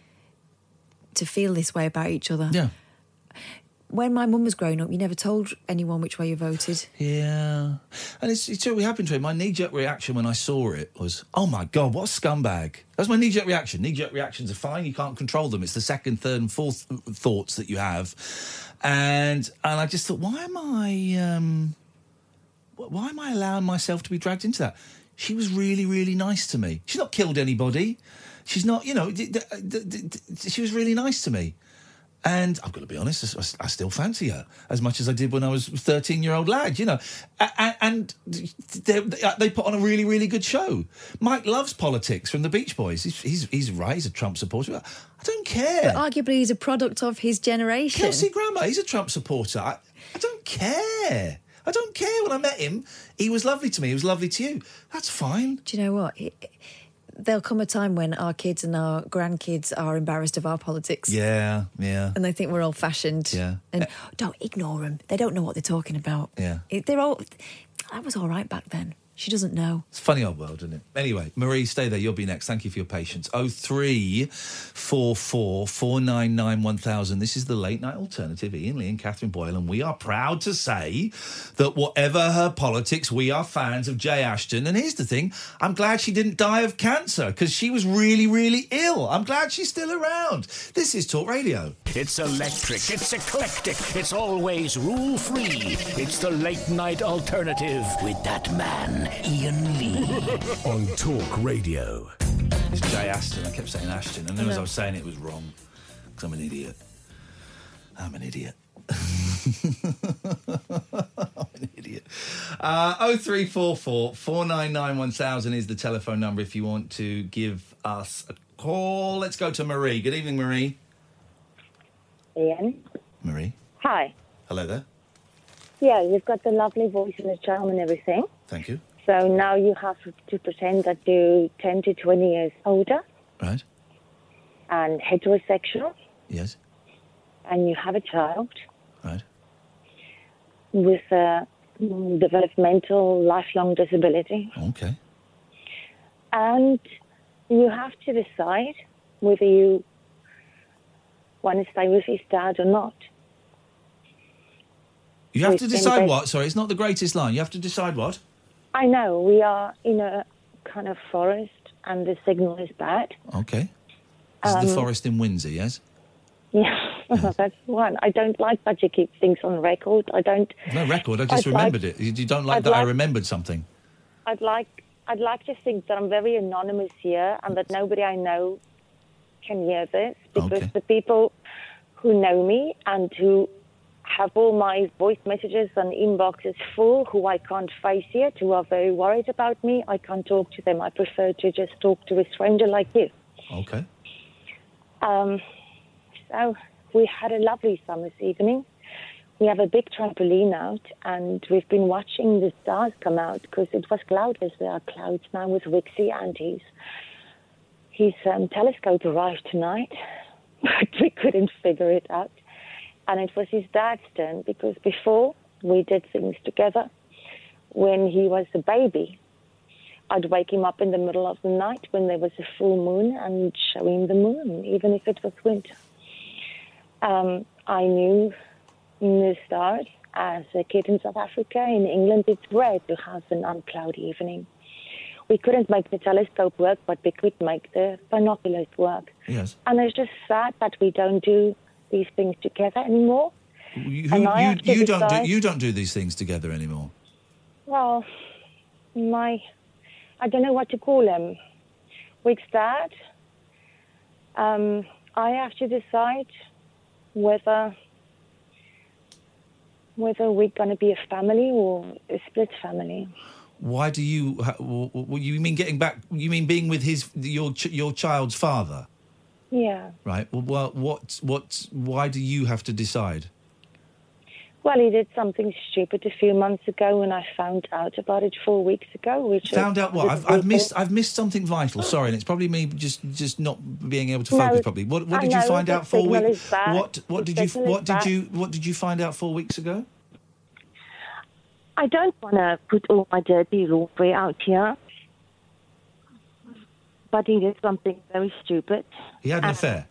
to feel this way about each other. Yeah. When my mum was growing up, you never told anyone which way you voted. Yeah. And it's, it's true, we happened to it. My knee-jerk reaction when I saw it was, oh, my God, what a scumbag. That's my knee-jerk reaction. Knee-jerk reactions are fine. You can't control them. It's the second, third and fourth thoughts that you have. And and I just thought, why am I... Um, why am I allowing myself to be dragged into that? She was really, really nice to me. She's not killed anybody. She's not, you know... D- d- d- d- she was really nice to me. And I've got to be honest, I, I still fancy her as much as I did when I was a thirteen-year-old lad, you know. And, and they, they put on a really, really good show. Mike loves politics from the Beach Boys. He's, he's, he's right, he's a Trump supporter. I don't care. But arguably he's a product of his generation. Kelsey Grammer, he's a Trump supporter. I, I don't care. I don't care. When I met him, he was lovely to me. He was lovely to you. That's fine. Do you know what? It, there'll come a time when our kids and our grandkids are embarrassed of our politics. Yeah, yeah. And they think we're old-fashioned. Yeah. And don't ignore them. They don't know what they're talking about. Yeah. It, they're all... That was all right back then. She doesn't know. It's a funny old world, isn't it? Anyway, Marie, stay there. You'll be next. Thank you for your patience. oh three four four, four nine nine, one thousand. This is the Late Night Alternative. Ian Lee and Catherine Boyle. And we are proud to say that whatever her politics, we are fans of Jay Ashton. And here's the thing. I'm glad she didn't die of cancer because she was really, really ill. I'm glad she's still around. This is Talk Radio. It's electric, it's eclectic, it's always rule-free. It's the Late Night Alternative with that man, Ian Lee. On Talk Radio. It's Jay Ashton. I kept saying Ashton. And then as I was saying it, it was wrong. Because I'm an idiot. I'm an idiot. I'm an idiot. Uh, oh three four four, four nine nine, one thousand is the telephone number if you want to give us a call. Let's go to Marie. Good evening, Marie. Ian. Marie. Hi. Hello there. Yeah, you've got the lovely voice and the charm and everything. Thank you. So now you have to pretend that you're ten to twenty years older. Right. And heterosexual. Yes. And you have a child. Right. With a mm, developmental lifelong disability. Okay. And you have to decide whether you want to stay with his dad or not. You have We've to been decide bas- what? Sorry, it's not the greatest line. You have to decide what? I know, we are in a kind of forest and the signal is bad. Okay. This is the Um, forest in Windsor, yes? Yeah, that's one. I don't like that you keep things on record. I don't... No record, I just I'd remembered like- it. You you don't like I'd that I like- remembered something. I'd like I'd like to think that I'm very anonymous here and that nobody I know can hear this because Okay. the people who know me and who have all my voice messages and inboxes full who I can't face yet, who are very worried about me, I can't talk to them. I prefer to just talk to a stranger like you. Okay. Um, so we had a lovely summer's evening. We have a big trampoline out, and we've been watching the stars come out because it was cloudless. There are clouds now with Wixie, and his, his um, telescope arrived tonight, but we couldn't figure it out. And it was his dad's turn because before we did things together, when he was a baby, I'd wake him up in the middle of the night when there was a full moon and show him the moon, even if it was winter. Um, I knew the stars as a kid in South Africa. In England, it's rare to have an uncloudy evening. We couldn't make the telescope work, but we could make the binoculars work. Yes. And it's just sad that we don't do these things together anymore. You, And I you, have to you don't do decide- you don't do these things together anymore. Well, my, I don't know what to call him. With that, um, I have to decide whether whether we're going to be a family or a split family. Why do you? ha- w- w- You mean getting back? You mean being with his your ch- your child's father, Yeah. right? Well, well, what what? Why do you have to decide? Well, he did something stupid a few months ago, and I found out about it four weeks ago. Which Found was out what? I've, I've missed. I've missed something vital. Sorry, and it's probably me just just not being able to No, focus properly. What what I did you know, find the out four signal weeks? is bad. What what The did you signal is what did bad. you what did you find out four weeks ago? I don't want to put all my dirty laundry out here, but he did something very stupid. He had an And- affair.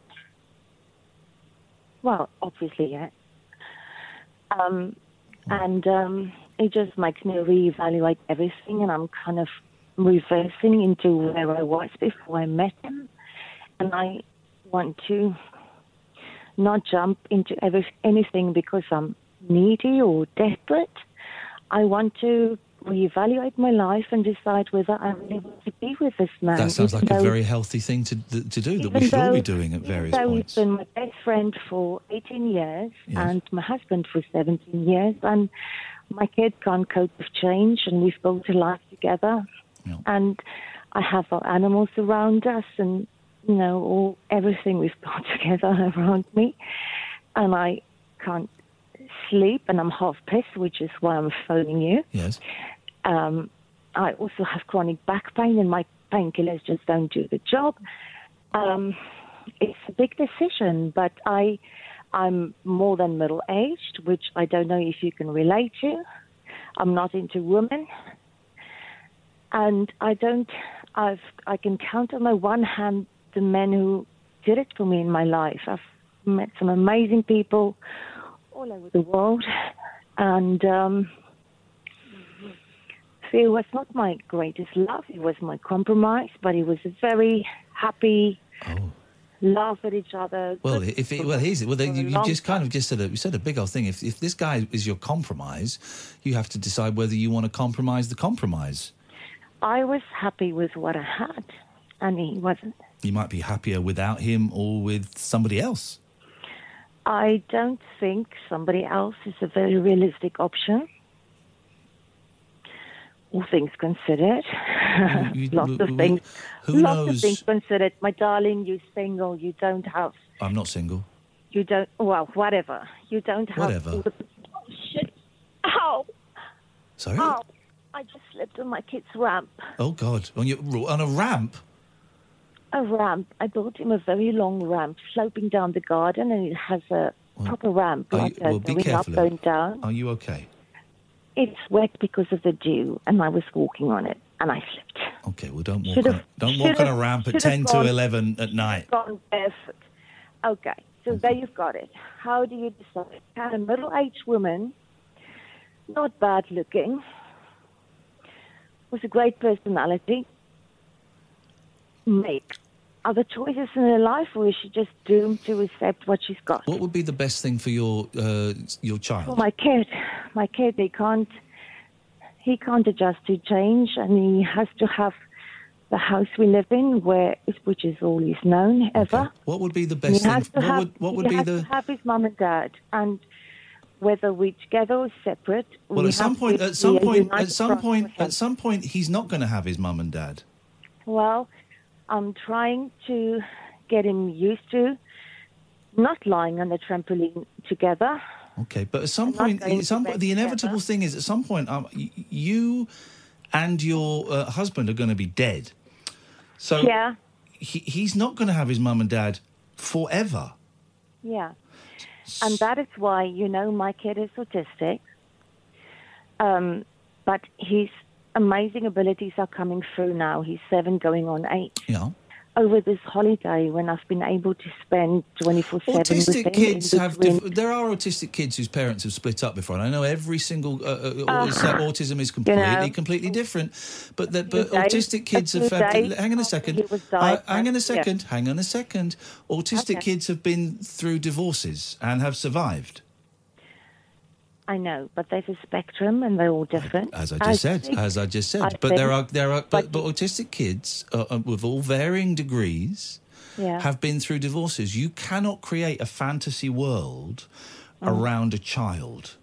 Well, obviously, yeah. Um, and um, it just makes me reevaluate everything, and I'm kind of reversing into where I was before I met him. And I want to not jump into every, anything because I'm needy or desperate. I want to reevaluate my life and decide whether I really want to be with this man. That sounds like even a though- very healthy thing to to do that we even should all be though- doing at even various though points. he's been my best friend for eighteen years Yes. and my husband for seventeen years, and my kid can't cope with change, and we've built a life together. And I have our animals around us, and you know, all everything we've built together around me, and I can't sleep, and I'm half pissed, which is why I'm phoning you. Yes. Um, I also have chronic back pain, and my painkillers just don't do the job. Um, it's a big decision, but I, I'm more than middle-aged, which I don't know if you can relate to. I'm not into women. And I don't, I've, I can count on my one hand the men who did it for me in my life. I've met some amazing people all over the world, and um, Phil was not my greatest love. He was my compromise, but he was a very happy, oh. laugh at each other. Well, good if it, for- well, here's well, for then a you, you long just kind of just said a you said a big old thing. If if this guy is your compromise, you have to decide whether you want to compromise the compromise. I was happy with what I had, and he wasn't. You might be happier without him or with somebody else. I don't think somebody else is a very realistic option. All things considered. You- Lots w- of w- things. who Lots knows? of things considered. My darling, you're single. You don't have. I'm not single. You don't. Well, whatever. You don't have. Whatever. All the, oh shit! Ow! Sorry. Ow! I just slipped on my kid's ramp. Oh God! On your on a ramp. A ramp. I built him a very long ramp sloping down the garden, and it has a proper ramp, Are like you, uh, well, be going up, careful. going down. Are you okay? It's wet because of the dew, and I was walking on it, and I slipped. Okay. Well, don't walk. Should've- On, don't walk on should've- a ramp at should've ten gone- to eleven at night. Gone barefoot. Okay, so there you've got it. How do you decide? Can a middle-aged woman, not bad looking, with a great personality, make other choices in her life, or is she just doomed to accept what she's got? What would be the best thing for your uh, your child? For my kid, my kid, he can't, he can't adjust to change, and he has to have the house we live in, where which is all he's known ever. What would be the And best he has thing? to What have, would what would he be has the to have his mum and dad, and whether we're together or separate. well? we At some have point, to at some be a point, united at some front point, with him. at some point, he's not going to have his mum and dad. Well, I'm trying to get him used to not lying on the trampoline together. Okay, but at some not point, going at some to point, bed the inevitable together. thing is, at some point, um, y- you and your uh, husband are going to be dead. So Yeah, he, he's not going to have his mum and dad forever. yeah. And that is why, you know, my kid is autistic, um, but his amazing abilities are coming through now. He's seven going on eight. Yeah. Over this holiday, when I've been able to spend twenty-four seven with him. Autistic in kids have. between- Diff- there are autistic kids whose parents have split up before. And I know every single uh, uh, Uh, autis- autism is you completely, know, completely different. But the, but Today- autistic kids have. today, Had, hang on a second. he was Uh, hang on a diagnosed, yeah. second. Hang on a second. Autistic Okay. kids have been through divorces and have survived. I know, but there's a spectrum, and they're all different. As I just said, think- as I just said, I but there think- are there are but, but autistic kids uh, uh, with all varying degrees Yeah. have been through divorces. You cannot create a fantasy world Mm. around a child.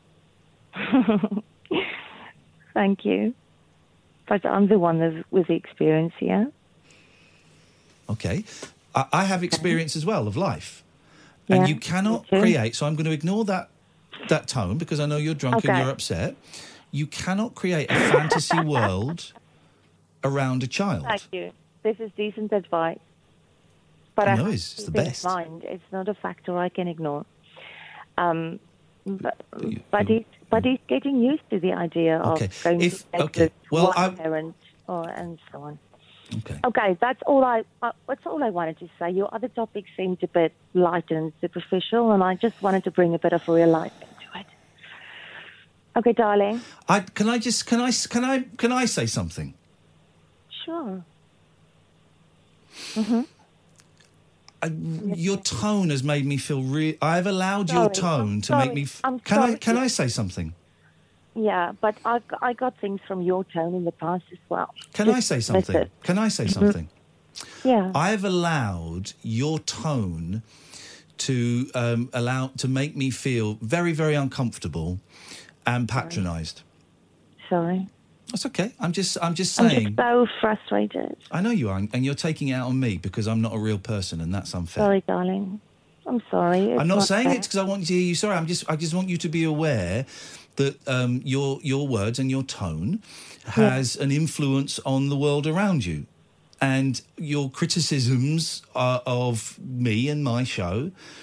Thank you. But I'm the one that's with the experience here. Okay, I, I have experience as well of life, and Yeah, you cannot me too. create. So I'm going to ignore that that tone because I know you're drunk and Okay. you're upset. You cannot create a fantasy world around a child. Thank you. This is decent advice. But I I know, have it's to the keep in best. mind, it's not a factor I can ignore. Um, but but he's but he's getting used to the idea Okay, of going if- to bed okay, with well, one I'm- parent or and so on. Okay. Okay, that's all I. Uh, that's all I wanted to say. Your other topics seemed a bit light and superficial, and I just wanted to bring a bit of real life into it. Okay, darling. I can I just can I can I can I say something? Sure. Mm-hmm. Uh, your tone has made me feel real. I've allowed your Sorry, tone I'm to make sorry, me. F- I'm can I sorry. can I say something? Yeah, but I I got things from your tone in the past as well. Can Just I say something? listen. Can I say Mhm. something? Yeah. I've allowed your tone to um, allow to make me feel very very uncomfortable and patronised. Sorry. That's okay. I'm just I'm just I'm saying. just so frustrated. I know you are, and you're taking it out on me because I'm not a real person, and that's unfair. Sorry, darling. I'm sorry. It's I'm not, saying fair. it because I want you to hear you sorry. I'm just I just want you to be aware that um, your your words and your tone has an influence on the world around you, and your criticisms uh, of me and my show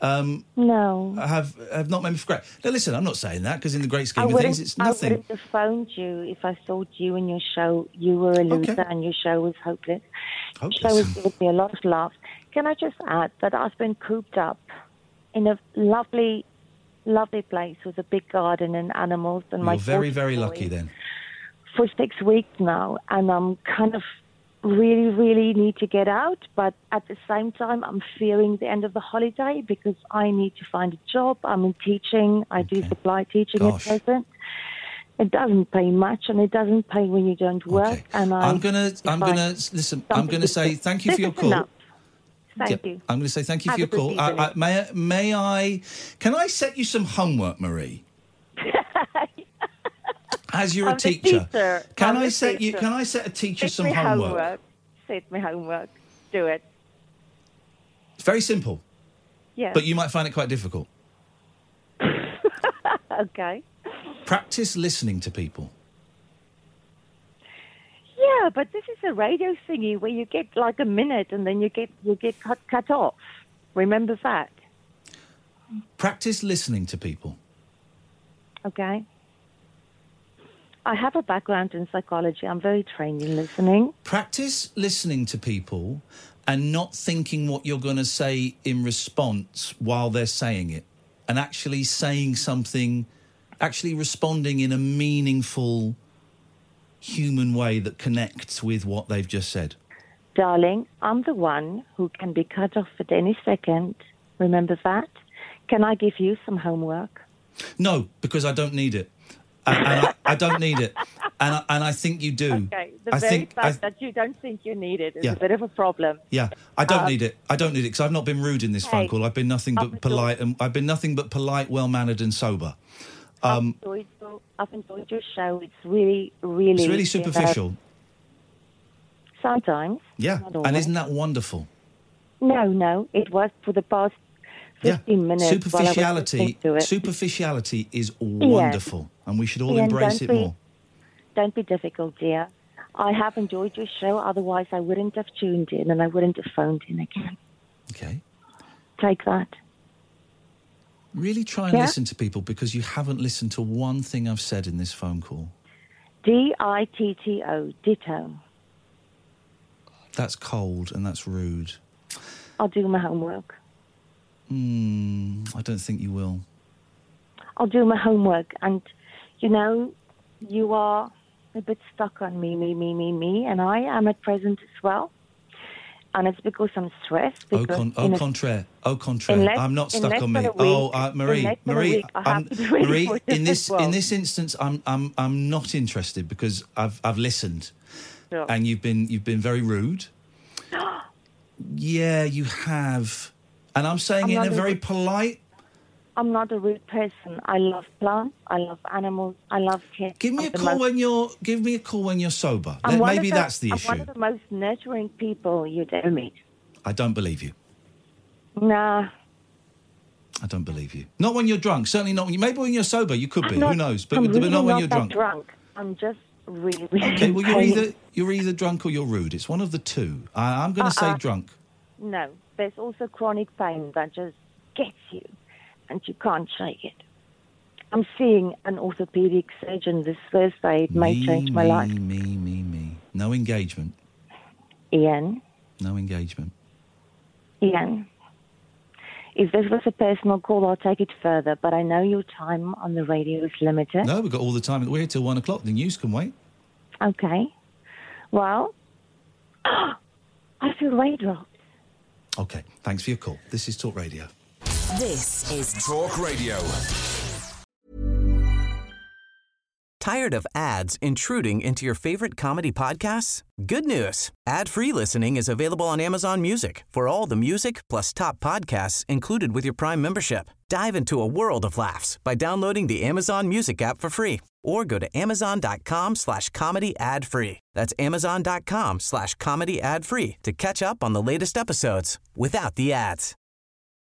um, No. have have not made me forget. Now, listen, I'm not saying that because in the great I scheme of wouldn't, things, it's I nothing. wouldn't have phoned you if I thought you and your show, you were a loser and your show was hopeless. Hopeless. Your show has given me a lot of laughs. Can I just add that I've been cooped up in a lovely, lovely place with a big garden and animals and my You're very, daughter's very toys lucky then. for six weeks now, and I'm kind of really, really need to get out, but at the same time, I'm fearing the end of the holiday because I need to find a job. I'm in teaching. I do supply teaching Gosh. at present. It doesn't pay much, and it doesn't pay when you don't work. And I I'm gonna, I'm find gonna listen. I'm gonna say thank you for This your is call. enough. Thank Yeah, you. I'm going to say thank you Have for your a good call. I, I, evening. may, may I? Can I set you some homework, Marie? As you're I'm a the teacher, teacher. can I'm I the set you? teacher. Can I set a teacher Set some me homework? Set me homework. Do it. It's very simple, Yeah. but you might find it quite difficult. Okay. Practice listening to people. Yeah, but this is a radio thingy where you get like a minute and then you get you get cut cut off. Remember that? Practice listening to people. Okay. I have a background in psychology. I'm very trained in listening. Practice listening to people and not thinking what you're going to say in response while they're saying it, and actually saying something, actually responding in a meaningful, human way that connects with what they've just said. Darling, I'm the one who can be cut off at any second. Remember that? Can I give you some homework? No, because I don't need it. And, and I, I don't need it. And I, and I think you do. Okay, the I very think, fact I, that you don't think you need it is Yeah. a bit of a problem. yeah, I don't Um, need it. I don't need it because I've not been rude in this phone Hey, call. I've been nothing I've but polite, and I've been nothing but polite, well-mannered, and sober. Um, I've, enjoyed, I've enjoyed your show. It's really, really... it's really you know, superficial. sometimes. Yeah, not and always. isn't that wonderful? No, no, it was for the past fifteen minutes. while I was Superficiality, listening to it. superficiality is wonderful, and we should all Ian, embrace don't it be- more. Don't be difficult, dear. I have enjoyed your show. Otherwise, I wouldn't have tuned in and I wouldn't have phoned in again. Okay. Take that. Really try and Yeah? listen to people because you haven't listened to one thing I've said in this phone call. D I T T O, ditto. That's cold and that's rude. I'll do my homework. Hmm, I don't think you will. I'll do my homework. And, you know, you are a bit stuck on me, me, me, me, me, and I am at present as well. And it's because I'm stressed. Au, Because con- au in a- contraire, au contraire. in less- I'm not in stuck less on than me. a week- oh, uh, Marie, in less than a Marie, week, I have I'm- to be ready Marie. for this In this as well. in this instance, I'm I'm I'm not interested because I've I've listened, Sure. and you've been you've been very rude. Yeah, you have, and I'm saying I'm it in not a a- very polite. I'm not a rude person. I love plants. I love animals. I love kids. Give me I'm a the call most- when you're. Give me a call when you're sober. I'm Let- one of Maybe the- that's the I'm issue. one of the most nurturing people you'd ever meet. I don't believe you. Nah. I don't believe you. Not when you're drunk. Certainly not when you. Maybe when you're sober, you could be. I'm not- Who knows? But, I'm but really not when not you're that drunk. drunk. I'm just really, really Okay, well, you're pain- either you're either drunk or you're rude. It's one of the two. I, I'm going to Uh-uh. say drunk. No, there's also chronic pain that just gets you, and you can't shake it. I'm seeing an orthopedic surgeon this Thursday. It may me, change my me, life. Me, me, me. No engagement. Ian, No engagement. Ian, if this was a personal call, I'll take it further, but I know your time on the radio is limited. No, we've got all the time. We're here till one o'clock. The news can wait. Okay. Well, I feel raindrops. Okay, thanks for your call. This is Talk Radio. This is Talk Radio. Tired of ads intruding into your favorite comedy podcasts? Good news. Ad-free listening is available on Amazon Music for all the music plus top podcasts included with your Prime membership. Dive into a world of laughs by downloading the Amazon Music app for free or go to amazon.com slash comedy ad free. That's amazon.com slash comedy ad free to catch up on the latest episodes without the ads.